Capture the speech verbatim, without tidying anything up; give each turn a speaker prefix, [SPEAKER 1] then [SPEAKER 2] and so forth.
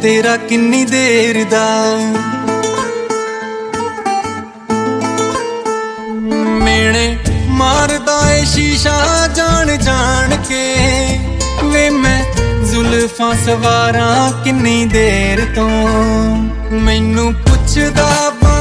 [SPEAKER 1] तेरा किन्नी देर दा मेने मारदा ए शीशा जान जान के वे मैं जुल्फां सवारां किन्नी देर तो मैनू पुछदा